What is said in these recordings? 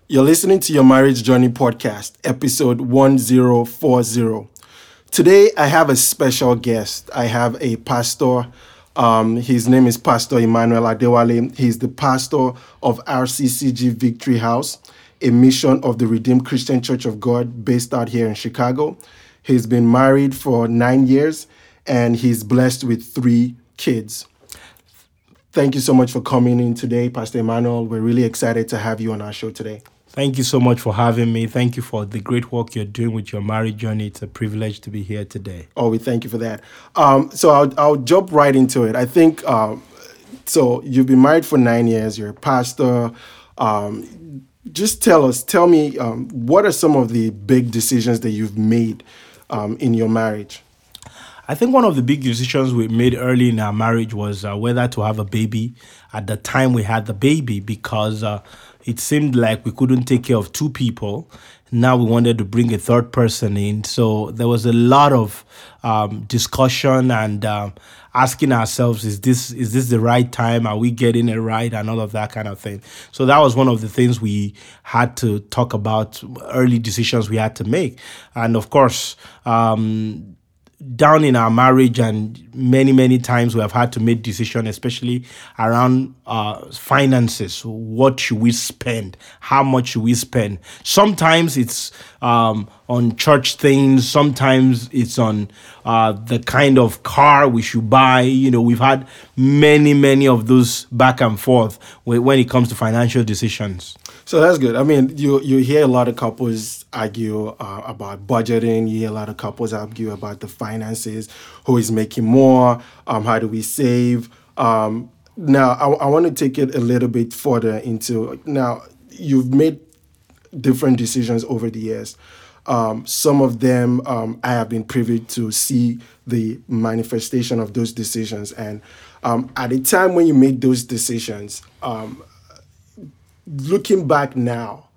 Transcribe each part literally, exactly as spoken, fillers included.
You're listening to your Marriage Journey podcast, episode one zero four zero. Today, I have a special guest. I have a pastor. Um, his name is Pastor Emmanuel Adewale. He's the pastor of R C C G Victory House, a mission of the Redeemed Christian Church of God based out here in Chicago. He's been married for nine years, and he's blessed with three kids. Thank you so much for coming in today, Pastor Emmanuel. We're really excited to have you on our show today. Thank you so much for having me. Thank you for the great work you're doing with your marriage journey. It's a privilege to be here today. Oh, we thank you for that. Um, so I'll, I'll jump right into it. I think, um, so you've been married for nine years. You're a pastor. Um, just tell us, tell me, um, what are some of the big decisions that you've made um, in your marriage? I think one of the big decisions we made early in our marriage was uh, whether to have a baby. At the time we had the baby because uh, it seemed like we couldn't take care of two people. Now we wanted to bring a third person in. So there was a lot of um, discussion and um, asking ourselves, is this is this the right time? Are we getting it right? And all of that kind of thing. So that was one of the things we had to talk about, early decisions we had to make. And of course, um, down in our marriage and many, many times we have had to make decisions, especially around uh, finances. What should we spend? How much should we spend? Sometimes it's um, on church things. Sometimes it's on uh, the kind of car we should buy. You know, we've had many, many of those back and forth when it comes to financial decisions. So that's good. I mean, you you hear a lot of couples argue uh, about budgeting. You hear a lot of couples argue about the finances, who is making more, um, how do we save. Um, now, I, I want to take it a little bit further into, now, you've made different decisions over the years. Um, some of them um, I have been privy to see the manifestation of those decisions. And um, at the time when you made those decisions, um, looking back now,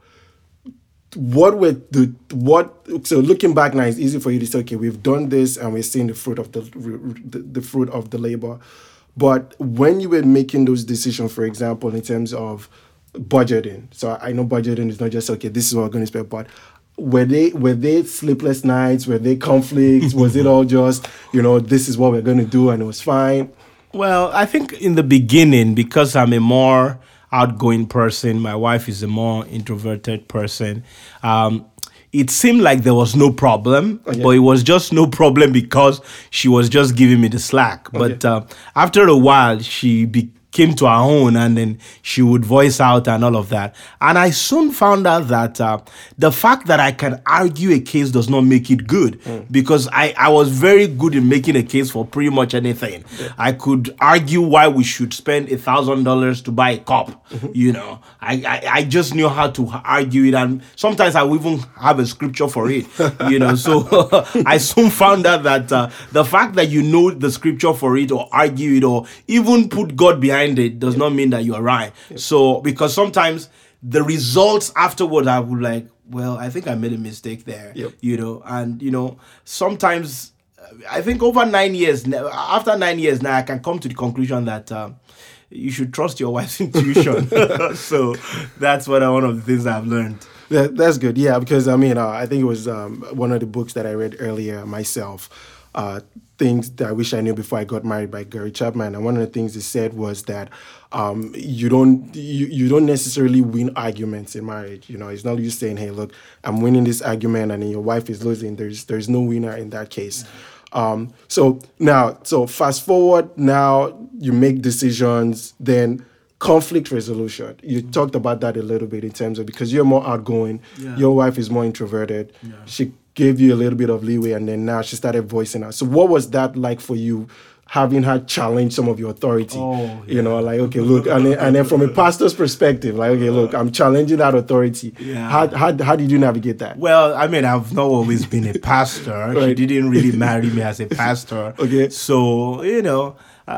what were the what? So looking back now, it's easy for you to say, okay, we've done this and we're seeing the fruit of the the, the fruit of the labor. But when you were making those decisions, for example, in terms of budgeting, so I know budgeting is not just okay, this is what we're going to spend, but were they were they sleepless nights? Were they conflicts? Was it all just, you know, this is what we're going to do and it was fine? Well, I think in the beginning, because I'm a more outgoing person, my wife is a more introverted person, um, it seemed like there was no problem, okay. But it was just no problem because she was just giving me the slack. Okay. But uh, after a while, she be- came to our own and then she would voice out and all of that. And I soon found out that uh, the fact that I can argue a case does not make it good, mm. because I, I was very good in making a case for pretty much anything. Yeah. I could argue why we should spend a thousand dollars to buy a cup. Mm-hmm. You know, I, I, I just knew how to argue it, and sometimes I would even have a scripture for it. You know, so I soon found out that uh, the fact that you know the scripture for it or argue it or even put God behind it does not mean that you are right. Yep. So, because sometimes the results afterward, I would like, well, I think I made a mistake there, yep. You know, and, you know, sometimes I think over nine years, after nine years now, I can come to the conclusion that uh, you should trust your wife's intuition. So that's what I, one of the things I've learned. Yeah, that's good. Yeah, because I mean, uh, I think it was um, one of the books that I read earlier myself. Uh, things that I wish I knew before I got married by Gary Chapman, and one of the things he said was that um, you don't you, you don't necessarily win arguments in marriage. You know, it's not you saying, "Hey, look, I'm winning this argument," and then your wife is losing. There's there's no winner in that case. Mm-hmm. Um, so now, so fast forward. Now you make decisions. Then conflict resolution. You mm-hmm. talked about that a little bit in terms of, because you're more outgoing, yeah. Your wife is more introverted. Yeah. She gave you a little bit of leeway, and then now she started voicing out. So what was that like for you, having her challenge some of your authority? Oh, yeah. You know, like, okay, look, and then, and then from a pastor's perspective, like, okay, look, I'm challenging that authority. Yeah. How, how, how did you navigate that? Well, I mean, I've not always been a pastor. Right. She didn't really marry me as a pastor. Okay. So, you know,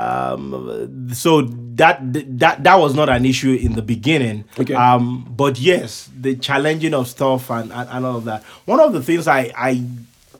Um, so that that that was not an issue in the beginning. Okay. Um, but yes, the challenging of stuff and, and, and all of that. One of the things I, I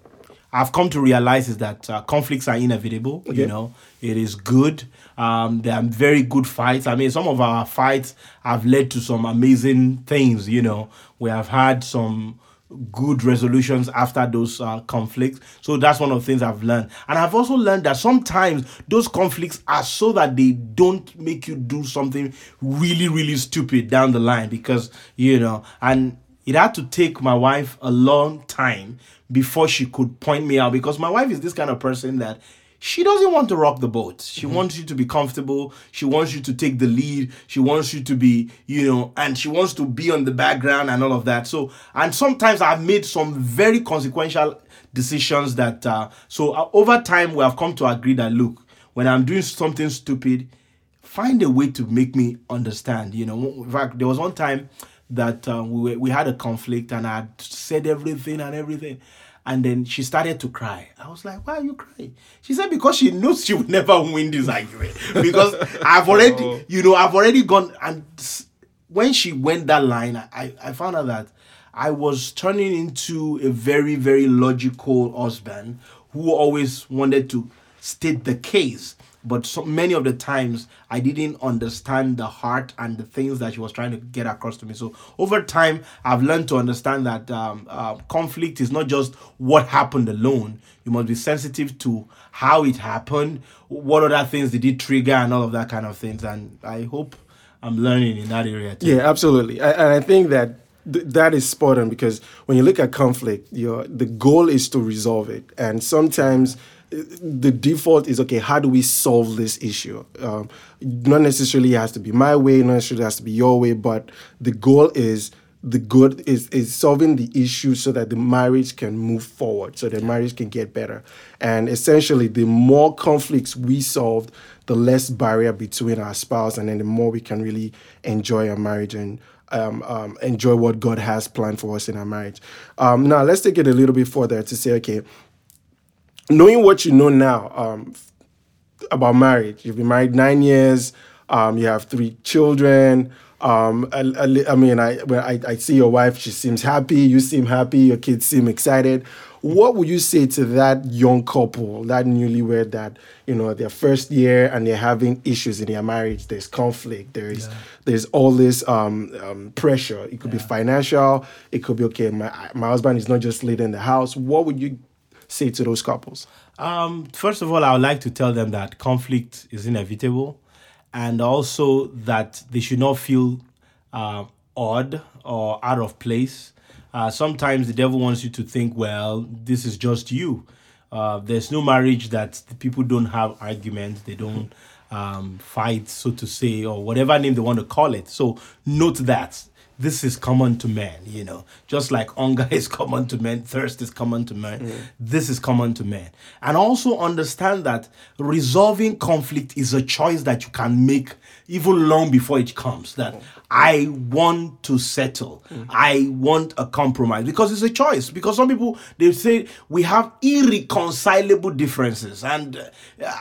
I've come to realize is that uh, conflicts are inevitable. Okay. You know, it is good. Um, there are very good fights. I mean, some of our fights have led to some amazing things. You know, we have had some good resolutions after those uh, conflicts. So that's one of the things I've learned. And I've also learned that sometimes those conflicts are so that they don't make you do something really, really stupid down the line, because, you know, and it had to take my wife a long time before she could point me out, because my wife is this kind of person that she doesn't want to rock the boat. She mm-hmm. wants you to be comfortable. She wants you to take the lead. She wants you to be, you know, and she wants to be on the background and all of that. So, and sometimes I've made some very consequential decisions that, uh, so uh, over time we have come to agree that, look, when I'm doing something stupid, find a way to make me understand. You know, in fact, there was one time that uh, we were, we had a conflict, and I had said everything and everything. And then she started to cry. I was like, why are you crying? She said, because she knows she will never win this argument. Because I've already, oh. you know, I've already gone. And when she went that line, I, I found out that I was turning into a very, very logical husband who always wanted to state the case. But so many of the times I didn't understand the heart and the things that she was trying to get across to me. So over time, I've learned to understand that um, uh, conflict is not just what happened alone. You must be sensitive to how it happened, what other things did it trigger, and all of that kind of things. And I hope I'm learning in that area too. Yeah, absolutely. I, and I think that th- that is spot on, because when you look at conflict, your the goal is to resolve it. And sometimes the default is, okay, how do we solve this issue? Um, not necessarily has to be my way, not necessarily has to be your way, but the goal is the good is, is solving the issue so that the marriage can move forward, so the marriage can get better. And essentially, the more conflicts we solved, the less barrier between our spouse, and then the more we can really enjoy our marriage and um, um, enjoy what God has planned for us in our marriage. Um, now, let's take it a little bit further to say, okay, knowing what you know now um, about marriage, you've been married nine years, um, you have three children. Um, I, I, I mean, I, when I, I see your wife, she seems happy, you seem happy, your kids seem excited. What would you say to that young couple, that newlywed that, you know, their first year and they're having issues in their marriage? There's conflict, there's yeah. there's all this um, um, pressure. It could yeah. be financial, it could be, okay, my, my husband is not just leading the house. What would you say to those couples? Um, first of all, I would like to tell them that conflict is inevitable, and also that they should not feel uh, odd or out of place. Uh, sometimes the devil wants you to think, well, this is just you. Uh, there's no marriage that the people don't have arguments, they don't um, fight, so to say, or whatever name they want to call it. So note that. This is common to men, you know. Just like hunger is common to men, thirst is common to men. Mm. This is common to men. And also understand that resolving conflict is a choice that you can make even long before it comes. That oh. I want to settle. Mm. I want a compromise. Because it's a choice. Because some people, they say we have irreconcilable differences. And uh,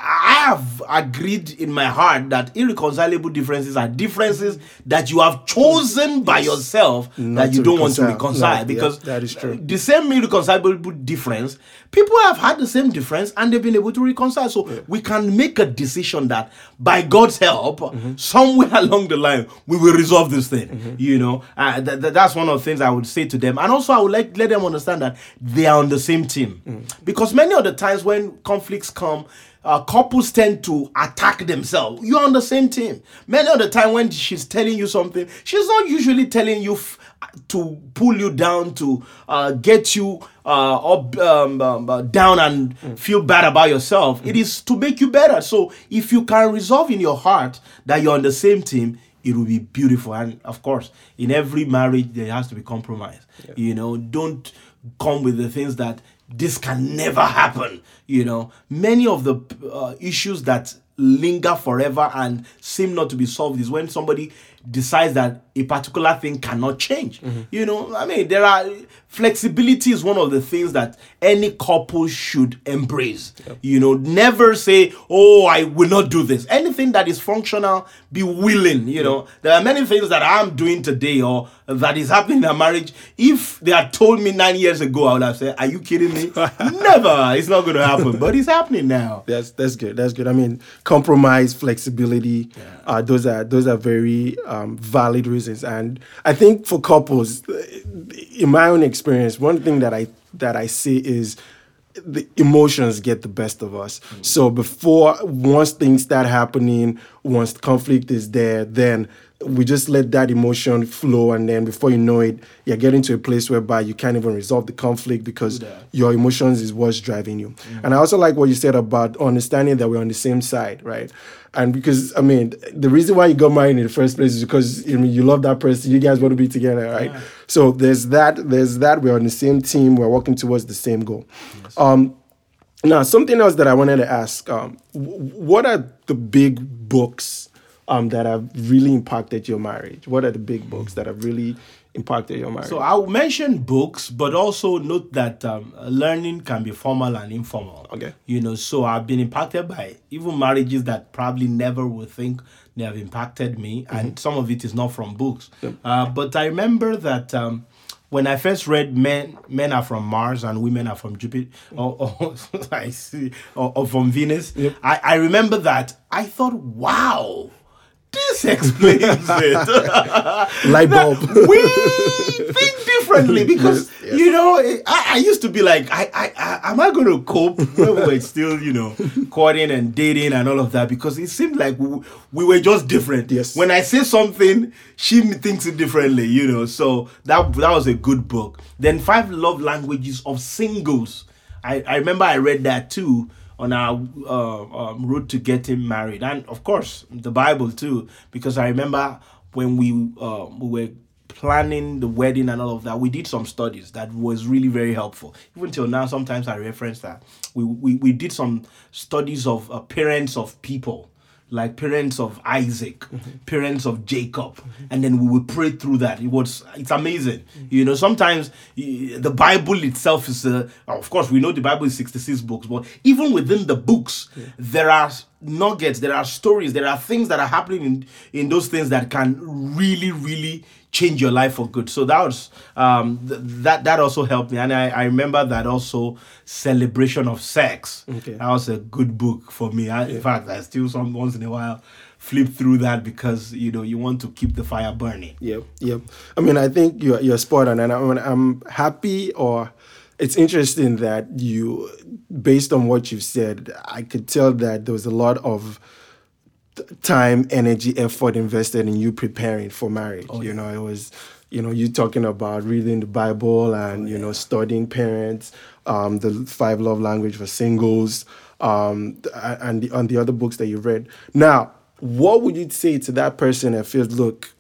I have agreed in my heart that irreconcilable differences are differences that you have chosen by yourself Not that you don't want to reconcile. No, because yeah, that is true. The same irreconcilable difference, people have had the same difference and they've been able to reconcile. So yeah. we can make a decision that by God's help, mm-hmm. somewhere along the line, we will resolve this thing. Mm-hmm. You know, uh, th- th- that's one of the things I would say to them. And also I would like let them understand that they are on the same team. Mm. Because many of the times when conflicts come, Uh, couples tend to attack themselves. You're on the same team. Many of the time when she's telling you something, she's not usually telling you f- to pull you down, to uh, get you uh, up, um, um, uh, down and mm. feel bad about yourself. Mm. It is to make you better. So if you can resolve in your heart that you're on the same team, it will be beautiful. And of course, in every marriage, there has to be compromise. Yeah. You know, don't come with the things that this can never happen. You know, many of the uh, issues that linger forever and seem not to be solved is when somebody decides that a particular thing cannot change. Mm-hmm. You know, I mean, there are flexibility is one of the things that any couple should embrace. Yep. You know, never say, oh, I will not do this. Anything that is functional, be willing. You know, there are many things that I'm doing today or that is happening in a marriage. If they had told me nine years ago, I would have said, are you kidding me? Never. It's not going to happen. But it's happening now. That's that's good. That's good. I mean, compromise, flexibility, yeah. uh, those are those are very um, valid reasons. And I think for couples, in my own experience, one thing that I that I see is the emotions get the best of us. Mm-hmm. So before, once things start happening, once conflict is there, then we just let that emotion flow, and then before you know it, you're getting to a place whereby you can't even resolve the conflict because your emotions is what's driving you. Mm-hmm. And I also like what you said about understanding that we're on the same side, right? And because, I mean, the reason why you got married in the first place is because, I mean, you love that person, you guys want to be together, right? Yeah. So there's that, there's that, we're on the same team, we're working towards the same goal. Yes. Um, now, something else that I wanted to ask, um, w- what are the big books Um, that have really impacted your marriage? What are the big books that have really impacted your marriage? So I'll mention books, but also note that um, learning can be formal and informal. Okay. You know, so I've been impacted by even marriages that probably never would think they have impacted me, mm-hmm. and some of it is not from books. Yep. Uh, but I remember that um, when I first read Men Men Are From Mars and Women Are From Jupiter, or, or I see, or, or from Venus, yep. I, I remember that I thought, wow, this explains it. Light bulb. We think differently because, yes, yes. you know, I, I used to be like, I, I, I am I going to cope when we were still, you know, courting and dating and all of that? Because it seemed like we, we were just different. Yes. When I say something, she thinks it differently, you know. So that that was a good book. Then Five Love Languages of Singles. I, I remember I read that too on our uh, um, road to getting married. And of course, the Bible too, because I remember when we uh, we were planning the wedding and all of that, we did some studies that was really very helpful. Even till now, sometimes I reference that. We we, we did some studies of uh, parents of people, like parents of Isaac, mm-hmm. parents of Jacob, mm-hmm. and then we would pray through that. It was, it's amazing. Mm-hmm. You know, sometimes the Bible itself is, uh, of course, we know the Bible is sixty-six books, but even within the books, yeah. there are nuggets, there are stories, there are things that are happening in, in those things that can really, really change your life for good. So that was um th- that that also helped me. And I, I remember that also Celebration of Sex. Okay. That was a good book for me. I, yeah. In fact, I still some once in a while flip through that because you know you want to keep the fire burning. Yep, yep. I mean, I think you're you're spot on, and I'm I'm happy, or it's interesting that you, based on what you've said, I could tell that there was a lot of time, energy, effort invested in you preparing for marriage. Oh, yeah. You know, it was, you know, you talking about reading the Bible and, oh, yeah. you know, studying parents, um, the Five Love Language for Singles, um, and the, on the other books that you read. Now, what would you say to that person that feels, look,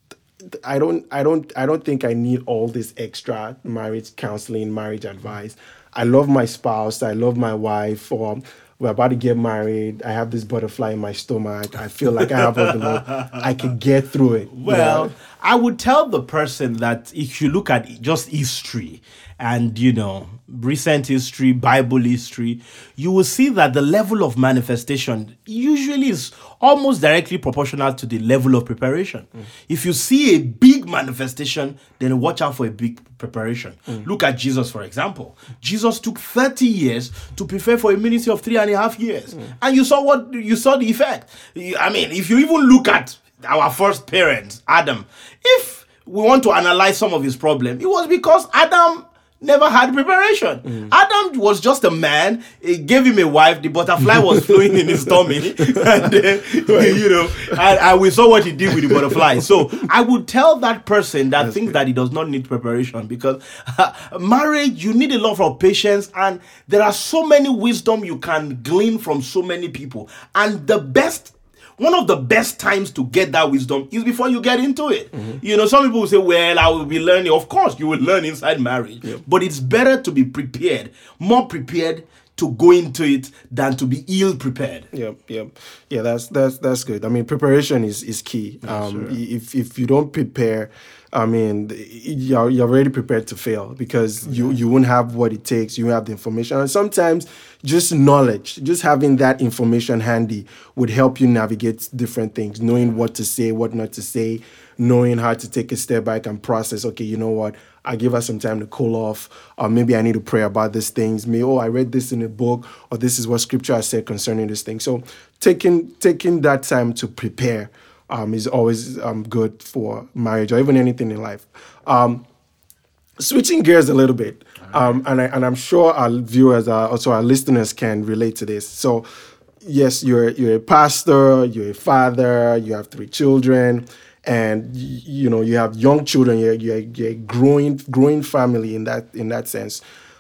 I don't, I don't, I don't think I need all this extra marriage counseling, marriage advice. I love my spouse. I love my wife. Or we're about to get married. I have this butterfly in my stomach. I feel like I have all the love. I can get through it. Well, yeah. I would tell the person that if you look at just history and, you know, recent history, Bible history, you will see that the level of manifestation usually is almost directly proportional to the level of preparation. Mm. If you see a big manifestation, then watch out for a big preparation. Mm. Look at Jesus, for example. Jesus took thirty years to prepare for a ministry of three and a half years. Mm. And you saw what you saw the effect. I mean, if you even look at our first parent, Adam, if we want to analyze some of his problem, it was because Adam never had preparation. Mm. Adam was just a man. It gave him a wife. The butterfly was flowing in his tummy. And then, you know, and, and we saw what he did with the butterfly. So I would tell that person that That's thinks good. that he does not need preparation, because uh, marriage, you need a lot of patience, and there are so many wisdom you can glean from so many people. And the best One of the best times to get that wisdom is before you get into it. Mm-hmm. You know, some people will say, well, I will be learning. Of course, you will learn inside marriage. Yep. But it's better to be prepared, more prepared to go into it than to be ill prepared. Yep, yep, yeah. That's that's that's good. I mean, preparation is is key. Yes, um, sure. if if you don't prepare, I mean, you're you're already prepared to fail because you you won't have what it takes. You won't have the information, and sometimes just knowledge, just having that information handy would help you navigate different things, knowing what to say, what not to say, knowing how to take a step back and process. Okay, you know what? I give us some time to cool off, or maybe I need to pray about these things. Maybe, oh, I read this in a book, or this is what scripture has said concerning this thing. So taking taking that time to prepare um, is always um, good for marriage or even anything in life. Um, switching gears a little bit, um, and, I, and I'm sure our viewers, are, also our listeners can relate to this. So yes, you're you're a pastor, you're a father, you have three children, and you know you have young children. You're, you're, you're a growing growing family in that in that sense.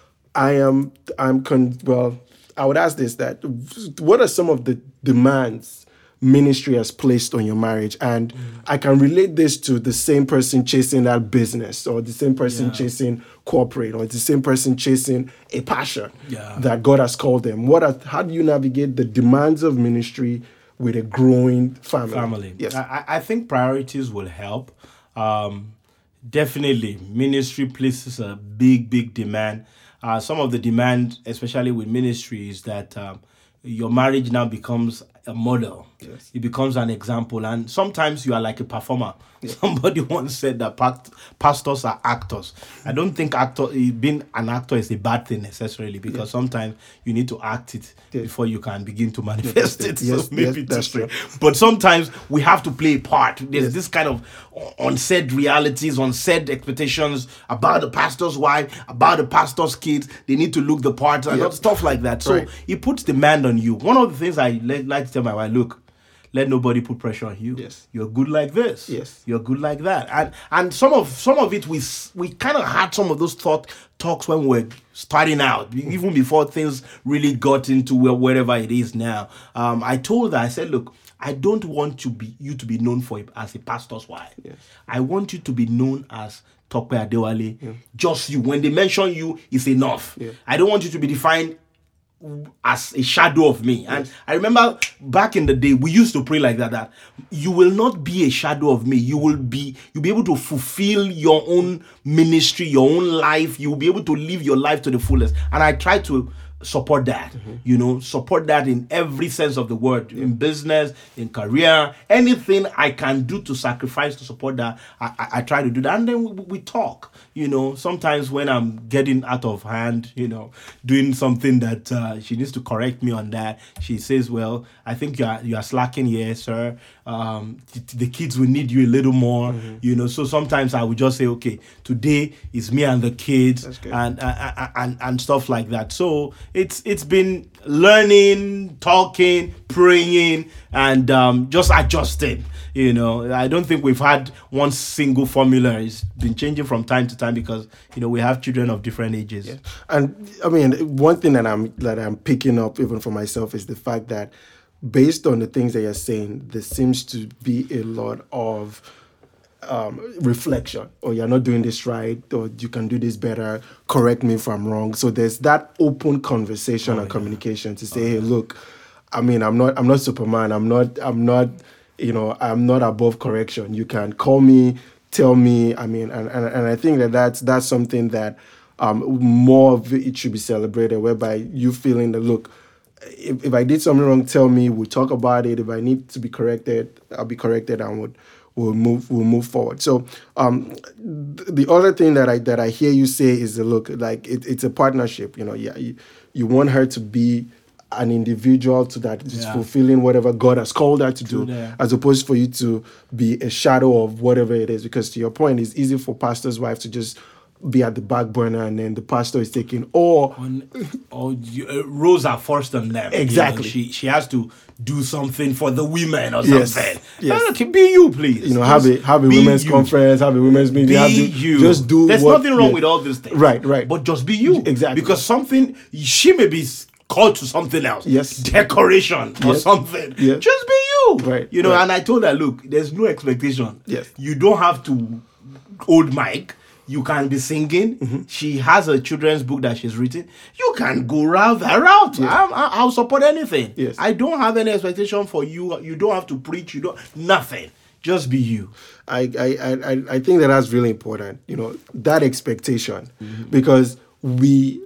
I am I'm con- well. I would ask this: that what are some of the demands ministry has placed on your marriage? And mm. I can relate this to the same person chasing that business, or the same person yeah. chasing corporate, or the same person chasing a passion yeah. that God has called them. What are, how do you navigate the demands of ministry with a growing family? Family. Yes. I, I think priorities will help. Um, definitely, ministry places a big, big demand. Uh, some of the demand, especially with ministry, is that um, your marriage now becomes a model. Yes. It becomes an example. And sometimes you are like a performer. Yes. Somebody once said that pact- pastors are actors. I don't think actor being an actor is a bad thing necessarily, because yes. sometimes you need to act it yes. before you can begin to manifest yes. it. Yes. So maybe yes, that's true. But sometimes we have to play a part. There's yes. this kind of unsaid realities, unsaid expectations about the pastor's wife, about the pastor's kids. They need to look the part and yes. stuff like that. So right. it puts demand on you. One of the things I like to tell my wife, look, let nobody put pressure on you. Yes. You're good like this. Yes. You're good like that. And and some of some of it we we kind of had some of those thought talks when we were starting out, even before things really got into where, wherever it is now. Um, I told her, I said, look, I don't want to be you to be known for as a pastor's wife. Yes. I want you to be known as Tope Adewale. Yeah. Just you. When they mention you, it's enough. Yeah. I don't want you to be defined as a shadow of me. And yes. I remember back in the day, we used to pray like that, that you will not be a shadow of me. You will be, you'll be able to fulfill your own ministry, your own life. You will be able to live your life to the fullest. And I try to support that, mm-hmm. you know, support that in every sense of the word, yeah. in business, in career, anything I can do to sacrifice to support that, I, I, I try to do that. And then we, we talk, you know, sometimes when I'm getting out of hand, you know, doing something that uh, she needs to correct me on that, she says, well, I think you are, you are slacking here, sir. Um, th- the kids will need you a little more, mm-hmm. you know, so sometimes I would just say, okay, today is me and the kids and, uh, and, and stuff like that. So it's it's been learning, talking, praying, and um, just adjusting. You know, I don't think we've had one single formula. It's been changing from time to time because, you know, we have children of different ages. Yeah. And I mean, one thing that I'm that I'm picking up even for myself is the fact that based on the things that you're saying, there seems to be a lot of Um, reflection, or you're not doing this right, or you can do this better, correct me if I'm wrong. So there's that open conversation oh, and yeah. communication to say, oh, hey, yeah. look, I mean, I'm not I'm not Superman. I'm not I'm not, you know, I'm not above correction. You can call me, tell me. I mean, and, and, and I think that that's, that's something that um, more of it should be celebrated, whereby you feeling that, look, if, if I did something wrong, tell me, we'll talk about it. If I need to be corrected, I'll be corrected and would We'll move. We'll move forward. So, um, the other thing that I that I hear you say is, look, like it, it's a partnership. You know, yeah, you, you want her to be an individual to that is yeah. fulfilling whatever God has called her to do, yeah. as opposed for you to be a shadow of whatever it is. Because to your point, it's easy for pastor's wife to just be at the back burner, and then the pastor is taking or or uh, roles are forced on them. Exactly. You know, she she has to do something for the women or yes. something. Yes. No, no, be you, please. You know, have a have a be women's you. conference, have a women's meeting. Be have to you. Just do. There's what, nothing wrong yeah. with all these things. Right, right. But just be you. Exactly. Because something she may be called to something else. Yes. Decoration or yes. something. Yes. Just be you. Right. You know, right. and I told her, look, there's no expectation. Yes. You don't have to hold mic. you can be singing. Mm-hmm. She has a children's book that she's written. You can go round that route. Yeah. I'm- I- I'll support anything. Yes. I don't have any expectation for you. You don't have to preach. You don't nothing. Just be you. I, I, I, I think that that's really important, you know, that expectation, Mm-hmm. because we,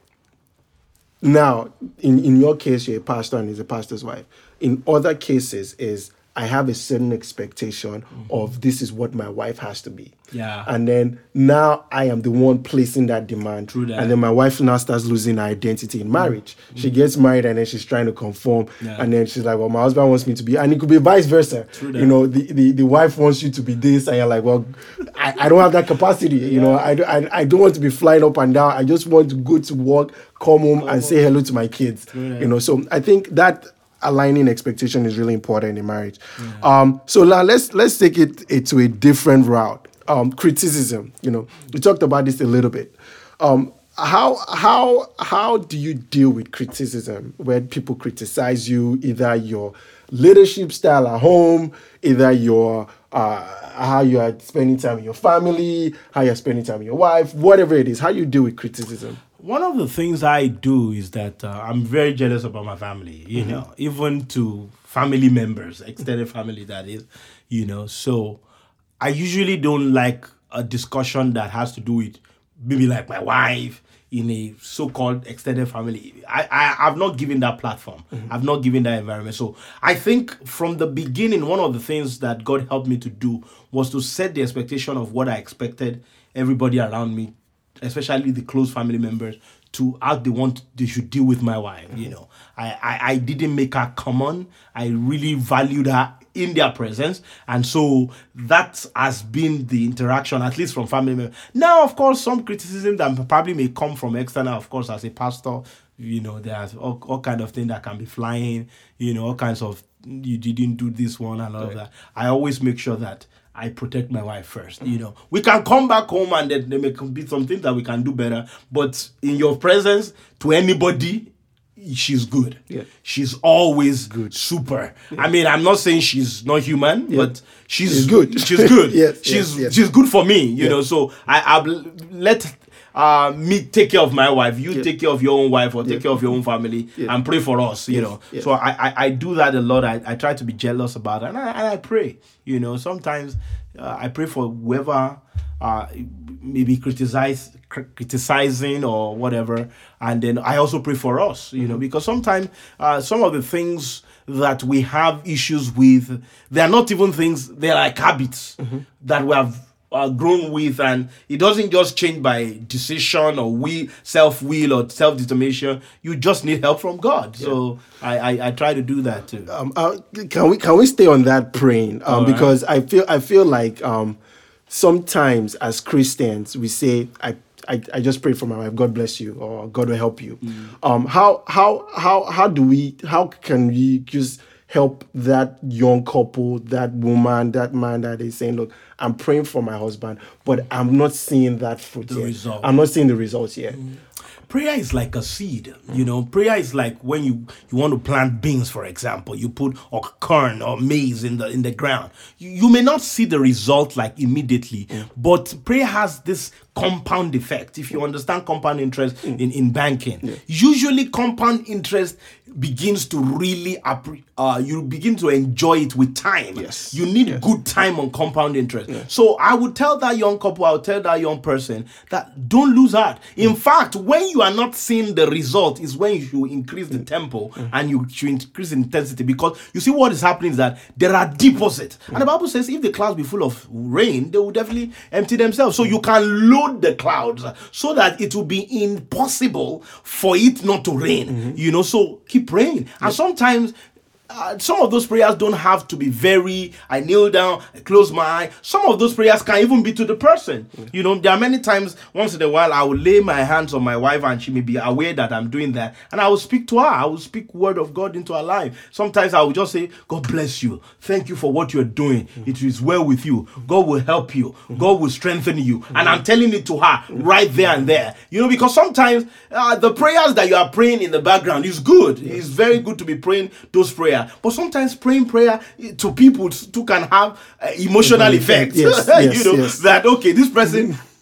now, in, in your case, you're a pastor and he's a pastor's wife. In other cases is, I have a certain expectation of this is what my wife has to be. Yeah. And then now I am the one placing that demand. True that. And then my wife now starts losing her identity in marriage. She gets married and then she's trying to conform. Yeah. And then she's like, well, my husband wants me to be, and it could be vice versa. True that. You know, the, the, the wife wants you to be this, and you're like, well, I, I don't have that capacity. You know, I, I, I don't want to be flying up and down. I just want to go to work, come home, Come and home. say hello to my kids. True that. You know, so I think that aligning expectation is really important in marriage. Um, so now let's let's take it, it to a different route. Um, criticism. You know, we talked about this a little bit. Um, how how how do you deal with criticism when people criticize you, either your leadership style at home, either your uh, how you are spending time with your family, how you're spending time with your wife, whatever it is, how you deal with criticism? One of the things I do is that uh, I'm very jealous about my family, you mm-hmm. know, even to family members, extended family, that is, you know. So I usually don't like a discussion that has to do with maybe like my wife in a so-called extended family. I, I, I've not given that platform. Mm-hmm. I've not given that environment. So I think from the beginning, one of the things that God helped me to do was to set the expectation of what I expected everybody around me, especially the close family members, to how they want they should deal with my wife. Mm-hmm. You know, I, I I didn't make her common. I really valued her in their presence, and so that has been the interaction, at least from family members. Now, of course, some criticism that probably may come from external. Of course, as a pastor, you know, there's all, all kind of things that can be flying. You know, all kinds of you didn't do this one and all right. of that. I always make sure that I protect my wife first. You know, we can come back home and then there may be some things that we can do better. But in your presence, to anybody, she's good. Yeah. She's always good, super. Yeah. I mean, I'm not saying she's not human, yeah. but she's, she's good. She's good. yes, she's yes, yes. she's good for me. You yeah. know, so I I've let. Uh, me take care of my wife, you yeah. take care of your own wife or take yeah. care of your own family yeah. and pray for us, you yes. know. Yes. So I, I, I do that a lot. I, I try to be jealous about it and I, and I pray, you know. Sometimes uh, I pray for whoever uh, maybe criticize, cr- criticizing or whatever. And then I also pray for us, you mm-hmm. know, because sometimes uh, some of the things that we have issues with, they're not even things, they're like habits mm-hmm. that we have Uh, grown with, and it doesn't just change by decision or we self-will or self-determination. You just need help from God. Yeah. So I, I I try to do that too. Um, uh, can we can we stay on that praying? Um, right. Because I feel I feel like um, sometimes as Christians we say I. I, I just pray for my wife. God bless you, or God will help you. Mm. Um, how how how how do we? How can we just help that young couple, that woman, that man that is saying, look, I'm praying for my husband, but I'm not seeing that fruit the yet. Result. I'm not seeing the results yet. Mm. Prayer is like a seed, you know. Prayer is like when you, you want to plant beans, for example. You put or corn or maize in the in the ground. You, you may not see the result like immediately, mm. but prayer has this compound effect. If you understand compound interest mm. in, in banking, yeah. usually compound interest begins to really uh, you begin to enjoy it with time. Yes. You need yes. good time on compound interest. Yeah. So I would tell that young couple, I would tell that young person that don't lose heart. In mm. fact, when you are not seeing the result is when you should increase the tempo mm. and you should increase the intensity, because you see what is happening is that there are deposits. Mm. And the Bible says if the clouds be full of rain, they will definitely empty themselves. So you can load the clouds so that it will be impossible for it not to rain. Mm-hmm. You know, so keep praying. And sometimes Uh, some of those prayers don't have to be very, I kneel down, I close my eye. Some of those prayers can even be to the person. Mm. You know, there are many times, once in a while, I will lay my hands on my wife and she may be aware that I'm doing that. And I will speak to her. I will speak word of God into her life. Sometimes I will just say, God bless you. Thank you for what you're doing. Mm. It is well with you. God will help you. Mm. God will strengthen you. Mm. And I'm telling it to her right there and there. You know, because sometimes uh, the prayers that you are praying in the background is good. Yes. It's very good to be praying those prayers. But sometimes praying prayer to people too can have uh, emotional effects. Yes, yes, you know, yes. that, okay, this person,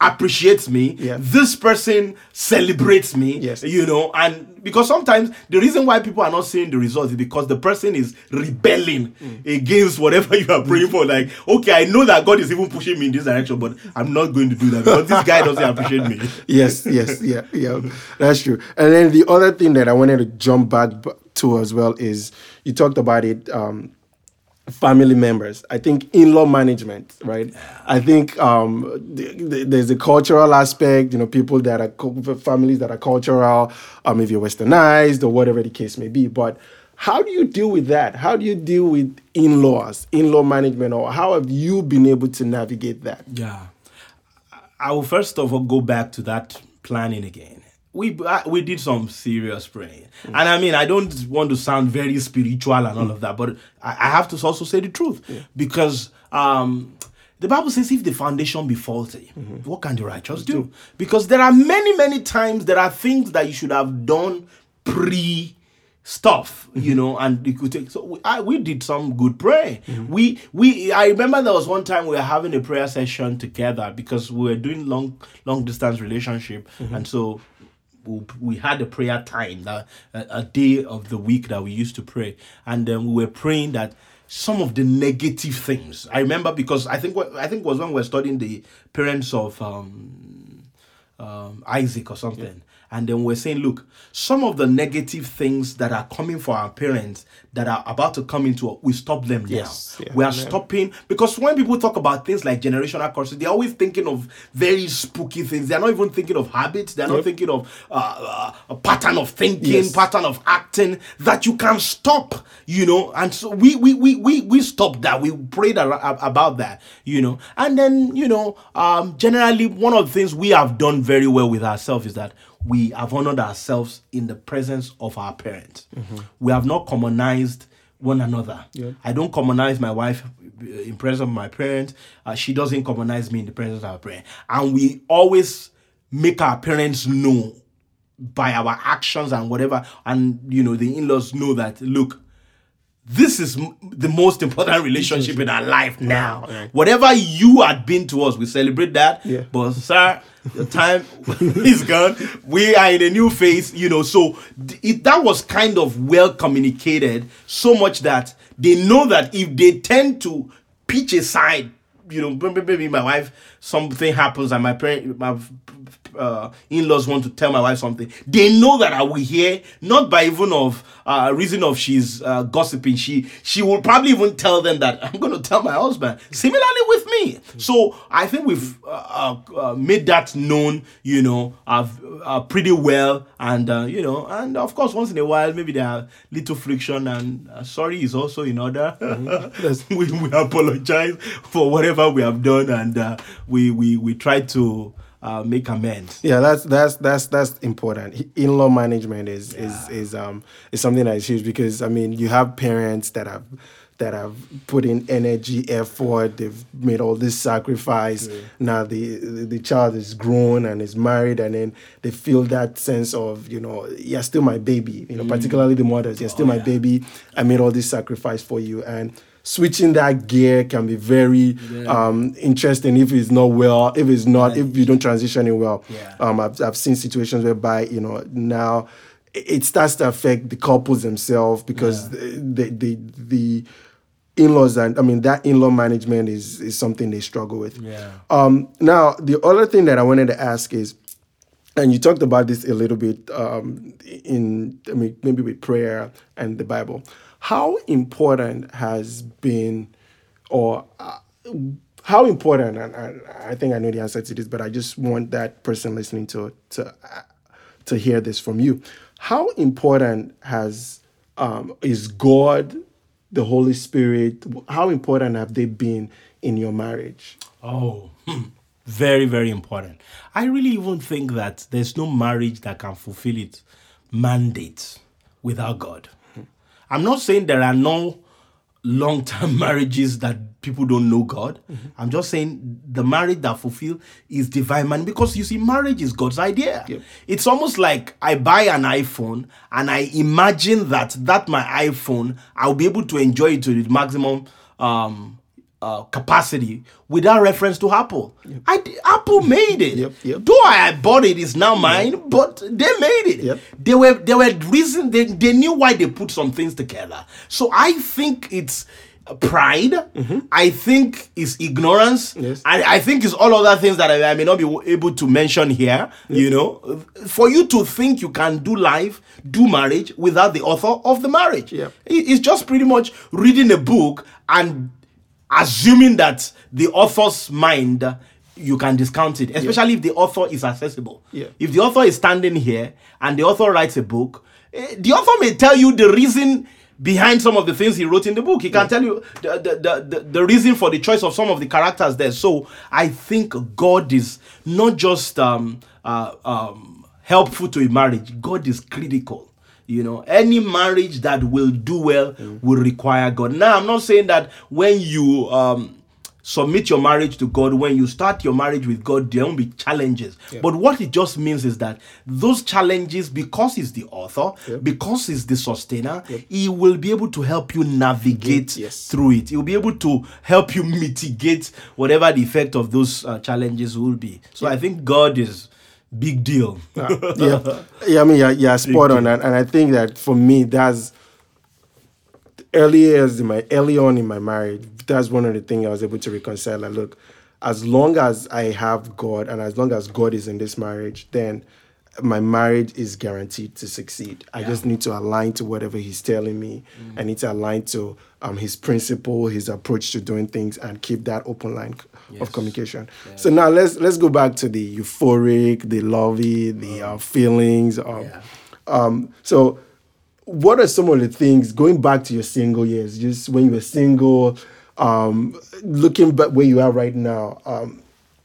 appreciates me. Yeah. This person celebrates me. Yes. You know, and because sometimes the reason why people are not seeing the results is because the person is rebelling mm. against whatever you are praying for. Like, okay, I know that God is even pushing me in this direction, but I'm not going to do that because this guy doesn't appreciate me. Yes, yes, yeah, yeah, that's true. And then the other thing that I wanted to jump back to as well is you talked about it. Um, family members. I think in-law management, right? I think um, th- th- there's a cultural aspect, you know, people that are, co- families that are cultural, um, if you're westernized or whatever the case may be. But how do you deal with that? How do you deal with in-laws, in-law management, or how have you been able to navigate that? Yeah. I will first of all go back to that planning again. We we did some serious praying. Mm. And I mean, I don't want to sound very spiritual and all mm. of that, but I, I have to also say the truth. Yeah. Because um, the Bible says if the foundation be faulty, mm-hmm. what can the righteous do? do? Because there are many, many times there are things that you should have done pre stuff, mm-hmm. you know, and it could take. So we, I, we did some good prayer. Mm-hmm. We we I remember there was one time we were having a prayer session together because we were doing long long distance relationship, mm-hmm. and so we had a prayer time, that a, a day of the week that we used to pray, and then we were praying that some of the negative things. I remember because I think I think it was when we were studying the parents of um, um, Isaac or something. Yeah. And then we're saying, look, some of the negative things that are coming for our parents that are about to come into, we stop them yes, now. Yeah, we are yeah. stopping, because when people talk about things like generational curses, they're always thinking of very spooky things. They're not even thinking of habits. They're yep. not thinking of uh, uh, a pattern of thinking, yes. pattern of acting that you can stop, you know. And so we we we we, we stopped that. We prayed about that, you know. And then, you know, um, generally, one of the things we have done very well with ourselves is that we have honored ourselves in the presence of our parents. Mm-hmm. We have not commonized one another. Yep. I don't commonize my wife in presence of my parents. Uh, she doesn't commonize me in the presence of our parents. And we always make our parents know by our actions and whatever. And, you know, the in-laws know that, look, this is m- the most important relationship in our life now. Right. Whatever you had been to us, we celebrate that. Yeah. But, sir, the time is gone. We are in a new phase, you know. So it, that was kind of well communicated, so much that they know that if they tend to pitch aside, you know, maybe my wife, something happens and my parent, my uh, in-laws want to tell my wife something, they know that I will hear, not by even of uh, reason of she's uh, gossiping. She she will probably even tell them that I'm going to tell my husband. Similarly with me. So I think we've uh, uh, made that known, you know, uh, uh, pretty well. And, uh, you know, and of course, once in a while, maybe there are little friction, and uh, sorry is also in order. Mm-hmm. we, we apologize for whatever we have done, and uh, we, we, we try to Uh, make amends. Yeah, that's that's that's that's important. In-law management is yeah. is is um is something that is huge, because I mean you have parents that have that have put in energy, effort. They've made all this sacrifice. Yeah. Now the, the the child is grown and is married, and then they feel that sense of, you know, you're still my baby. You know, mm. particularly the mothers, you're still oh, my yeah. baby. I made all this sacrifice for you, and switching that gear can be very yeah. um, interesting if it's not well, if it's not, yeah. if you don't transition it well. Yeah. Um, I've, I've seen situations whereby, you know, now it starts to affect the couples themselves, because yeah. the, the, the in-laws, and I mean, that in-law management is, is something they struggle with. Yeah. Um, now, the other thing that I wanted to ask is, and you talked about this a little bit um, in, I mean, maybe with prayer and the Bible. How important has been, or uh, how important, and I, I think I know the answer to this, but I just want that person listening to to uh, to hear this from you. How important has um, is God, the Holy Spirit? How important have they been in your marriage? Oh, very, very important. I really even think that there's no marriage that can fulfill its mandate without God. I'm not saying there are no long-term marriages that people don't know God. Mm-hmm. I'm just saying the marriage that fulfill is divine man, because you see, marriage is God's idea. Yep. It's almost like I buy an iPhone and I imagine that that my iPhone, I'll be able to enjoy it to the maximum um, uh, capacity without reference to Apple. Yep. I, Apple made it. Yep, yep. Though I bought it, it's now mine, yep. but they made it. Yep. They were they were reason they, they knew why they put some things together. So I think it's pride. Mm-hmm. I think it's ignorance. Yes. And I think it's all other things that I, I may not be able to mention here. Yes. You know, for you to think you can do life, do marriage without the author of the marriage. Yep. It's just pretty much reading a book and assuming that the author's mind, you can discount it, especially yeah. if the author is accessible. Yeah. If the author is standing here and the author writes a book, eh, the author may tell you the reason behind some of the things he wrote in the book. He can yeah. tell you the, the, the, the reason for the choice of some of the characters there. So I think God is not just um, uh, um, helpful to a marriage. God is critical. You know, any marriage that will do well mm. will require God. Now, I'm not saying that when you um, submit your marriage to God, when you start your marriage with God, there won't be challenges. Yeah. But what it just means is that those challenges, because He's the author, yeah. because He's the sustainer, yeah. He will be able to help you navigate yes. through it. He'll be able to help you mitigate whatever the effect of those uh, challenges will be. So yeah. I think God is big deal. uh, yeah, yeah. I mean, yeah, yeah spot on, and, and I think that for me, that's early years in my early on in my marriage. That's one of the things I was able to reconcile. Like, look, as long as I have God, and as long as God is in this marriage, then my marriage is guaranteed to succeed. I yeah. just need to align to whatever He's telling me. Mm. I need to align to um, His principle, His approach to doing things, and keep that open line yes. of communication. Yes. So now let's let's go back to the euphoric, the lovey, the uh, feelings. Um, yeah. um, so what are some of the things, going back to your single years, just when you were single, um, looking back where you are right now, um,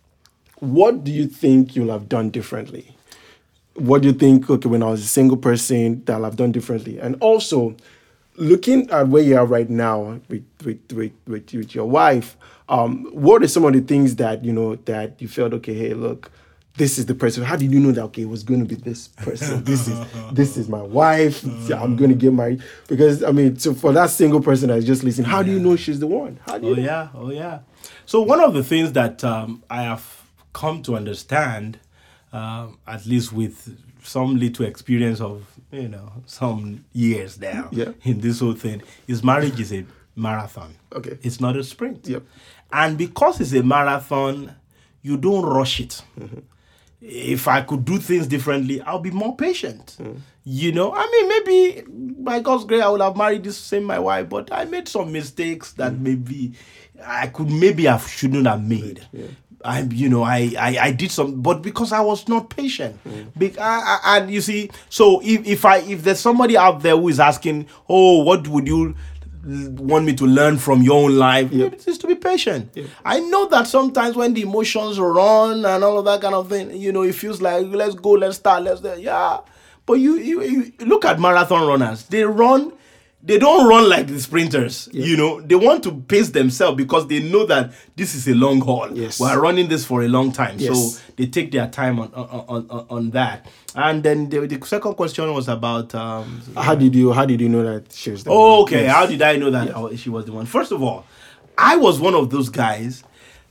what do you think you'll have done differently? What do you think, okay, when I was a single person, that I'll have done differently? And also, looking at where you are right now with with with, with, with your wife, um, what are some of the things that, you know, that you felt, okay, hey, look, this is the person. How did you know that, okay, it was going to be this person? This is this is my wife. I'm going to get married. Because, I mean, so for that single person that's just listening, how do you know she's the one? How do you oh, know? yeah. Oh, yeah. So one of the things that um, I have come to understand, Um, at least with some little experience of, you know, some years now yeah. in this whole thing, is marriage is a marathon. Okay. It's not a sprint. Yep. And because it's a marathon, you don't rush it. Mm-hmm. If I could do things differently, I'll be more patient. Mm. You know, I mean, maybe by God's grace, I would have married this same my wife, but I made some mistakes that mm. maybe I could, maybe I shouldn't have made. Yeah. I, you know, I, I, I did some, but because I was not patient. Mm. Be, I, I, and you see, so if, if I if there's somebody out there who is asking, oh, what would you want me to learn from your own life? Yep. It is to be patient. Yep. I know that sometimes when the emotions run and all of that kind of thing, you know, it feels like let's go, let's start, let's do, yeah. But you, you you look at marathon runners. They run. They don't run like the sprinters, yeah. you know. They want to pace themselves because they know that this is a long haul. Yes. We're running this for a long time. Yes. So they take their time on on, on, on that. And then the, the second question was about... Um, how did you How did you know that she was the oh, one? okay. Yes. How did I know that yes. she was the one? First of all, I was one of those guys.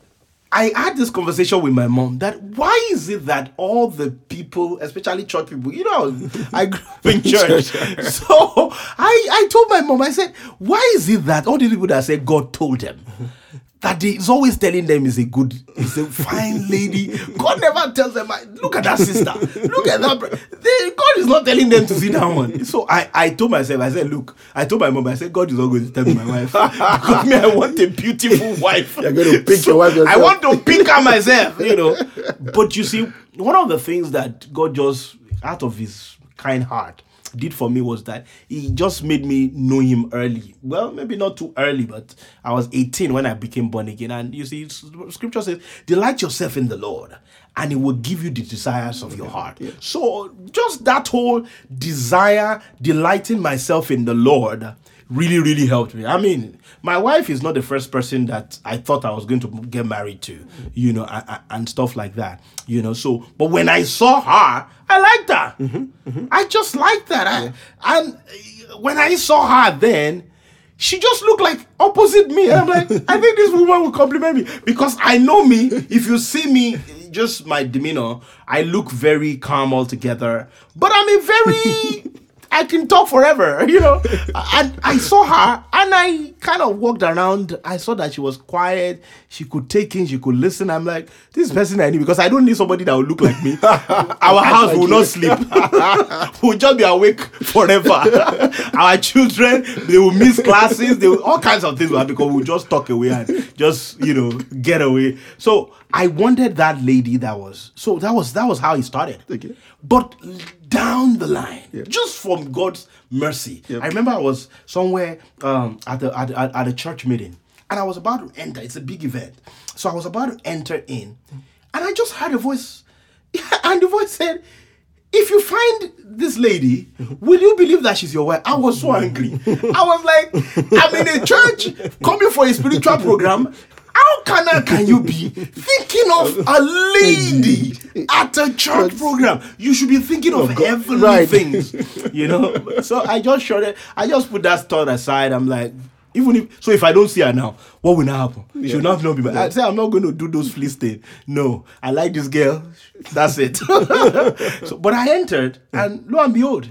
I had this conversation with my mom that why is it that all the people, especially church people, you know, I grew up in church. So I, I told my mom, I said, why is it that all the people that say God told them, that he's always telling them is a good, is a fine lady. God never tells them, look at that sister, look at that. They, God is not telling them to sit down. So I, I told myself, I said, look, I told my mom, I said, God is not going to tell me my wife. Because me, I want a beautiful wife. You're going to pick so your wife yourself. I want to pick her myself, you know. But you see, one of the things that God just, out of his kind heart, did for me was that he just made me know him early. Well, maybe not too early, but I was eighteen when I became born again. And you see, scripture says, delight yourself in the Lord, and he will give you the desires of your heart. Yeah. So just that whole desire, delighting myself in the Lord, really, really helped me. I mean, my wife is not the first person that I thought I was going to get married to, you know, and, and stuff like that, you know. So, but when I saw her, I liked her. Mm-hmm, mm-hmm. I just liked that. I, yeah. And when I saw her then, she just looked like opposite me. And I'm like, I think this woman will compliment me. Because I know me, if you see me, just my demeanor, I look very calm altogether. But I'm a very... I can talk forever, you know. And I saw her, and I kind of walked around. I saw that she was quiet. She could take in, she could listen. I'm like, this person I need, because I don't need somebody that will look like me. Our house will not sleep. We'll just be awake forever. Our children, they will miss classes. They will, all kinds of things will happen, because we'll just talk away and just, you know, get away. So I wanted that lady that was, so that was, that was how it started. Okay. But down the line, yeah. just from God's mercy. Yep. I remember I was somewhere um, at, the, at, at, at a church meeting, and I was about to enter. It's a big event. So I was about to enter in, and I just heard a voice, and the voice said, if you find this lady, will you believe that she's your wife? I was so angry. I was like, I'm in a church coming for a spiritual program. How can I, can you be thinking of a lady at a church program? You should be thinking of heavenly right. things, you know. So I just shut it. I just put that thought aside. I'm like, even if so, if I don't see her now, what will now happen? Yeah. She'll not know me. Yeah. I say I'm not going to do those fleece things. No, I like this girl. That's it. So, but I entered, and lo and behold,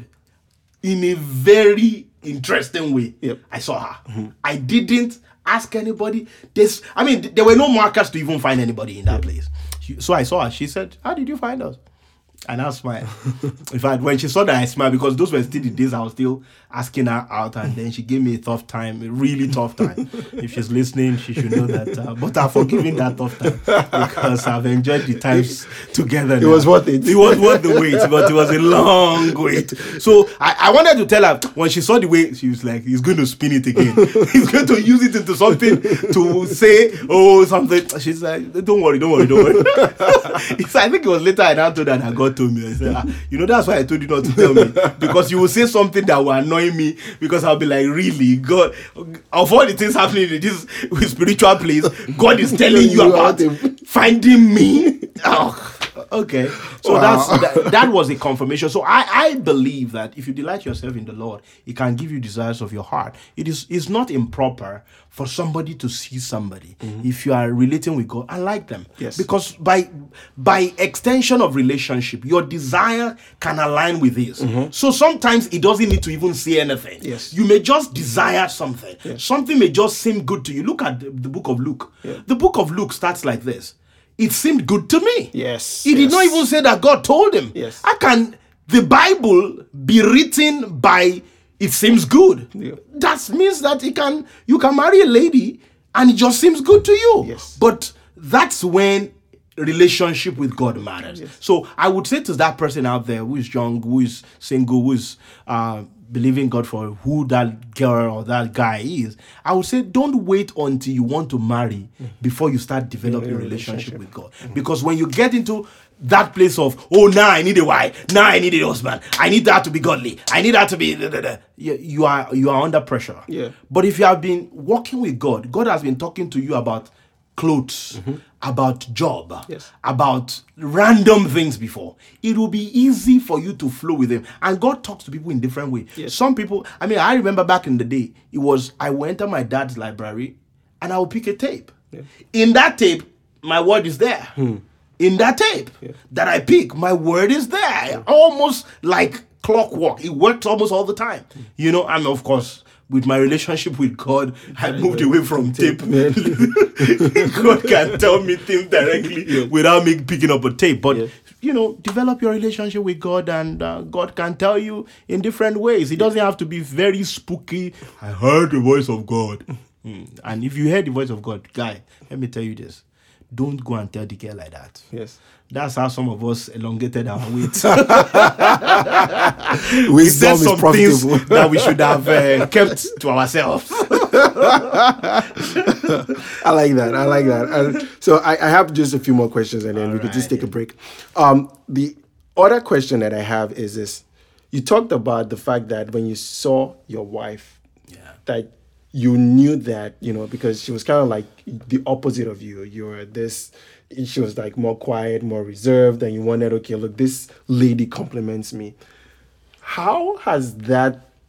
in a very interesting way, yep. I saw her. Mm-hmm. I didn't ask anybody. This, I mean, there were no markers to even find anybody in that place. She, so I saw her. She said, "How did you find us?" And I smiled. In fact, when she saw that, I smiled, because those were still the days I was still asking her out, and then she gave me a tough time, a really tough time. If she's listening, she should know that. Uh, but I've forgiven that tough time, because I've enjoyed the times together. It now. was worth it. It was worth the wait, but it was a long wait. So I, I wanted to tell her, when she saw the way, she was like, he's going to spin it again. He's going to use it into something to say, oh, something. She's like, don't worry, don't worry, don't worry. So I think it was later I now told her that God told me. I said, ah, you know, that's why I told you not to tell me, because you will say something that will annoy me, because I'll be like, really, God, of all the things happening in this spiritual place, God is telling you about finding me. Oh, okay. So wow. that's that, that was a confirmation. So I, I believe that if you delight yourself in the Lord, He can give you desires of your heart. It is it's not improper for somebody to see somebody, mm-hmm. if you are relating with God, and like them. Yes. Because by by extension of relationship, your desire can align with His. Mm-hmm. So sometimes it doesn't need to even say anything. Yes. You may just desire something. Yes. Something may just seem good to you. Look at the, the book of Luke. Yeah. The book of Luke starts like this. It seemed good to me. Yes. He yes. did not even say that God told him. Yes. How can the Bible be written by it seems good? Yeah. That means that it can you can marry a lady and it just seems good to you. Yes. But that's when relationship with God matters. Yes. So I would say to that person out there who is young, who is single, who is uh, believing God for who that girl or that guy is, I would say don't wait until you want to marry mm. before you start developing a relationship, relationship with God. Mm-hmm. Because when you get into that place of, oh, now I need a wife, now I need a husband, I need that to be godly, I need that to be, da, da, da. You, you are you are under pressure. Yeah. But if you have been walking with God, God has been talking to you about clothes, mm-hmm. about job, yes. about random things before, it will be easy for you to flow with Him. And God talks to people in different ways. Yes. Some people, I mean, I remember back in the day, it was, I would enter my dad's library and I would pick a tape. Yeah. In that tape, my word is there. Hmm. In that tape yeah. that I pick, my word is there. Yeah. Almost like clockwork. It worked almost all the time. Hmm. You know, and of course, with my relationship with God, I moved away from tape. God can tell me things directly yeah. without me picking up a tape. But, yeah. you know, develop your relationship with God, and uh, God can tell you in different ways. It doesn't have to be very spooky. I heard the voice of God. mm. And if you heard the voice of God, guy, let me tell you this. Don't go and tell the girl like that. Yes. That's how some of us elongated our wait. We said some things that we should have uh, kept to ourselves. I like that. I like that. And so I, I have just a few more questions, and then All we right. could just take a break. Um, the other question that I have is this. You talked about the fact that when you saw your wife, yeah. that you knew that, you know, because she was kind of like the opposite of you. You were this... She was like more quiet, more reserved, and you wanted, okay, look, this lady compliments me. How has that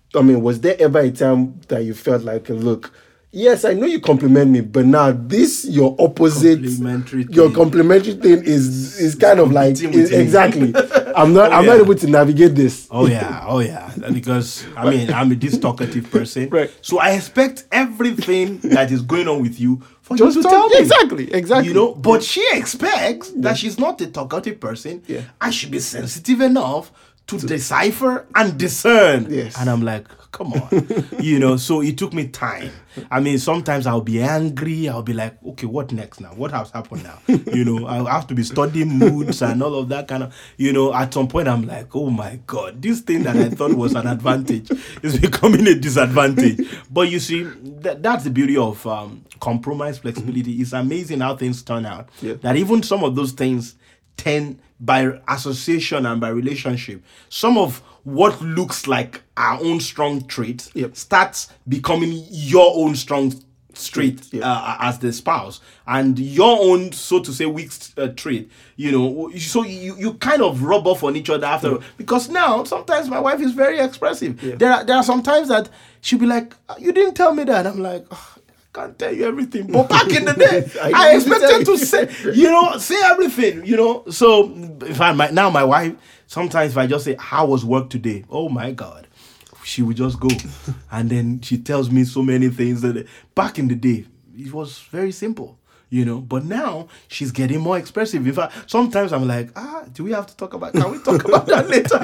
I mean, was there ever a time that you felt like, look, yes, I know you compliment me, but now this your opposite, Complimentary your thing. complimentary thing is is kind of like Competing with is, me. exactly. I'm not. Oh, I'm yeah. not able to navigate this. Oh yeah, oh yeah. Because I mean, I'm a this talkative person, Right. so I expect everything that is going on with you for Just you to talk- tell me. exactly, exactly. You know, but she expects that she's not a talkative person. Yeah. I should be sensitive enough to decipher and discern. Yes. And I'm like, come on. You know, so it took me time. I mean, sometimes I'll be angry. I'll be like, okay, what next now? What has happened now? You know, I'll have to be studying moods and all of that kind of, you know, at some point I'm like, oh my God, this thing that I thought was an advantage is becoming a disadvantage. But you see, that, that's the beauty of um, compromise, flexibility. It's amazing how things turn out. Yeah. That even some of those things tend by association and by relationship, some of what looks like our own strong trait Yep. starts becoming your own strong trait Yep. uh, as the spouse, and your own, so to say, weak uh, trait. You know, so you, you kind of rub off on each other after. Yeah. Because now sometimes my wife is very expressive. Yeah. There are there are some times that she'll be like, "You didn't tell me that." I'm like, oh, can't tell you everything. But back in the day, I I, used to expected tell to you. say, you know, say everything, you know. So if I my, now my wife, sometimes if I just say, how was work today? Oh my God. She would just go. And then she tells me so many things that back in the day, it was very simple. You know, but now she's getting more expressive. In fact, sometimes I'm like, ah, do we have to talk about? Can we talk about that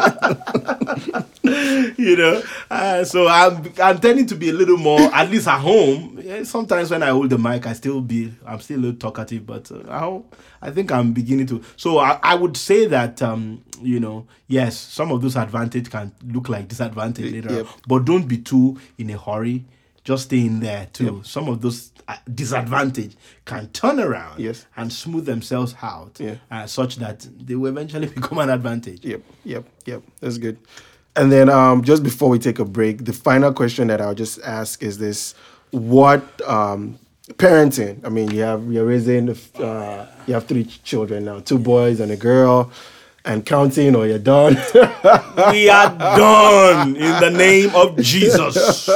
later? You know, uh, so I'm I'm tending to be a little more, at least at home. Yeah, sometimes when I hold the mic, I still be, I'm still a little talkative, but uh, I, I think I'm beginning to. So I, I would say that, um, you know, yes, some of those advantage can look like disadvantage later, Yep. on, but don't be too in a hurry. Just stay in there too. Yep. Some of those uh, disadvantage can turn around Yes. and smooth themselves out, Yeah. uh, such that they will eventually become an advantage. Yep, yep, yep. That's good. And then um, just before we take a break, the final question that I'll just ask is this: what um, parenting? I mean, you have you're raising uh, you have three children now, two boys and a girl, and counting, or you're done. We are done in the name of Jesus.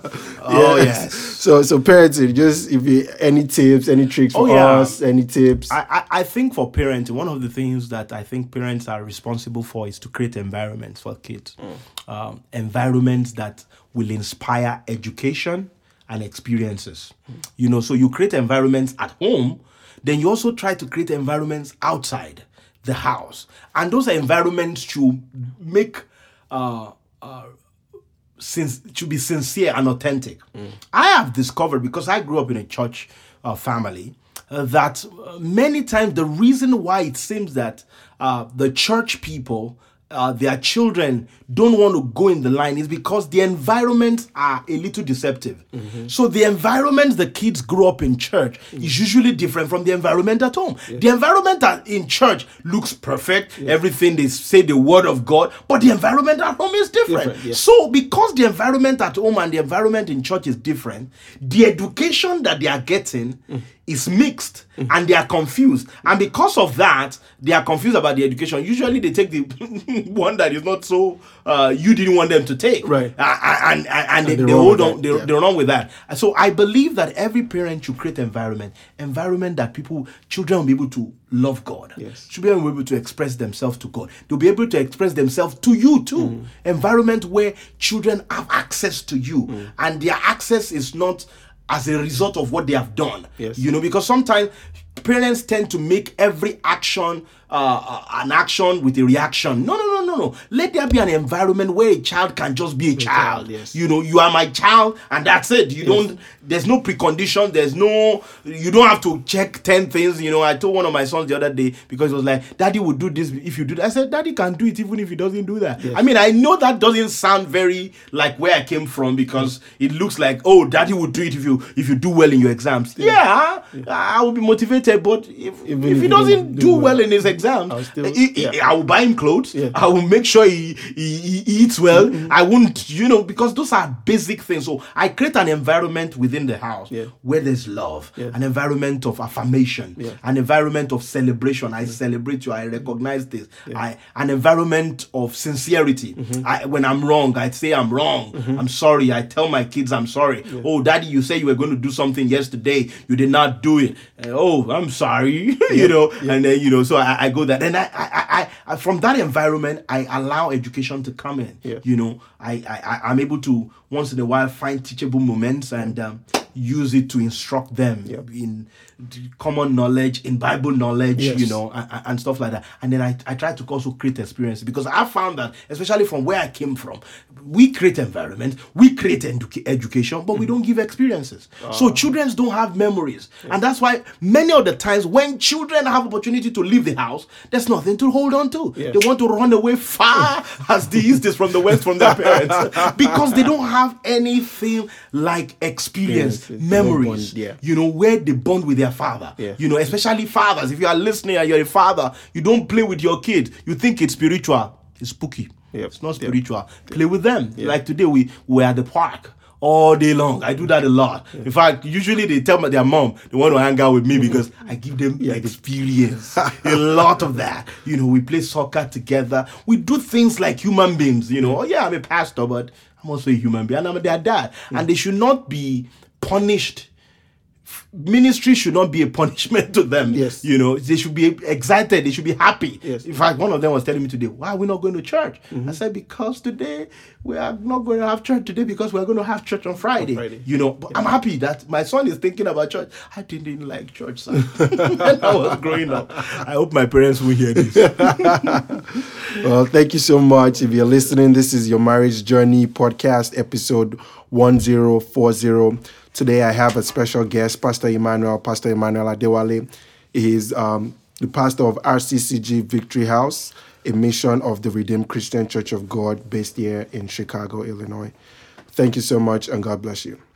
Oh yes. So so parenting, just if you any tips, any tricks for Oh, yeah. us, any tips? I, I, I think for parenting, one of the things that I think parents are responsible for is to create environments for kids. Um, environments that will inspire education and experiences. You know, so you create environments at home, then you also try to create environments outside the house. And those environments should make uh, uh, since should be sincere and authentic. I have discovered, because I grew up in a church uh, family, uh, that uh, many times the reason why it seems that uh, the church people, uh, their children don't want to go in the line is because the environments are a little deceptive. So the environment the kids grow up in church is usually different from the environment at home. The environment at, in church looks perfect, everything they say the word of God, but the environment at home is different. Different, yeah. So because the environment at home and the environment in church is different, the education that they are getting is mixed and they are confused. And because of that, they are confused about the education. Usually they take the one that is not so uh, you didn't want them to take. Right. Uh, and, and, and, they, they they run hold with on, that, they, yeah. they run with that. And so I believe that every parent should create environment, environment that people, children will be able to love God. Yes. Children will be able to express themselves to God. They'll be able to express themselves to you too. Mm. Environment where children have access to you, Mm. and their access is not as a result of what they have done. Yes. You know, because sometimes parents tend to make every action uh, uh, an action with a reaction. No, no, no, no, no. Let there be an environment where a child can just be a child. child, yes. You know, you are my child, and that's it. You don't. There's no precondition. There's no. You don't have to check ten things. You know, I told one of my sons the other day, because it was like, "Daddy would do this if you do that." I said, "Daddy can do it even if he doesn't do that." Yes. I mean, I know that doesn't sound very like where I came from, because it looks like, oh, Daddy would do it if you if you do well in your exams. Yeah, I will be motivated, but if Even if if he he doesn't didn't do do well well, in his exams, I'll still- I, I- yeah. I will buy him clothes. Yeah. I will make sure he, he, he eats well. Mm-hmm. I wouldn't, you know, because those are basic things. So I create an environment within the house yeah. where there's love, yeah. an environment of affirmation, yeah. an environment of celebration. I yeah. celebrate you. I recognize this. Yeah. I, an environment of sincerity. Mm-hmm. I, when I'm wrong, I say I'm wrong. Mm-hmm. I'm sorry. I tell my kids I'm sorry. Yeah. Oh, daddy, you say you were going to do something yesterday. You did not do it. Uh, oh, I'm sorry. you yeah. know, yeah. and then, you know, so I, I go that. And I, I, I, I, from that environment, I allow education to come in. Yeah. You know, I, I, I'm able to once in a while find teachable moments and um, use it to instruct them yep. in common knowledge, in Bible knowledge, yes. you know, and, and stuff like that. And then I, I try to also create experience because I found that, especially from where I came from, we create environment, we create edu- education, but mm. we don't give experiences. Uh, so children don't have memories. Yes. And that's why many of the times when children have opportunity to leave the house, there's nothing to hold on to. Yes. They want to run away far as the east is from the west from their parents because they don't have anything like experience, yes, memories, bond, yeah. you know, where they bond with their father. Yeah. You know, especially fathers. If you are listening and you're a father, you don't play with your kid. You think it's spiritual. It's spooky. Yep. It's not spiritual. Yep. Play with them. Yep. Like today, we were at the park all day long. I do that a lot. Yep. In fact, usually they tell their mom they want to hang out with me because I give them yep. experience. A lot of that. You know, we play soccer together. We do things like human beings. You know, oh yeah, I'm a pastor, but I'm also a human being and I'm their dad. Mm. And they should not be punished. Ministry should not be a punishment to them. Yes. You know, they should be excited. They should be happy. Yes. In fact, one of them was telling me today, why are we not going to church? Mm-hmm. I said, because today we are not going to have church today because we're going to have church on Friday. On Friday. You know, but yeah. I'm happy that my son is thinking about church. I didn't like church, son. When I was growing up. I hope my parents will hear this. Well, thank you so much. If you're listening, this is Your Marriage Journey podcast, episode one zero four zero. Today I have a special guest, Pastor Emmanuel, Pastor Emmanuel Adewale. He is um, the pastor of R C C G Victory House, a mission of the Redeemed Christian Church of God based here in Chicago, Illinois. Thank you so much and God bless you.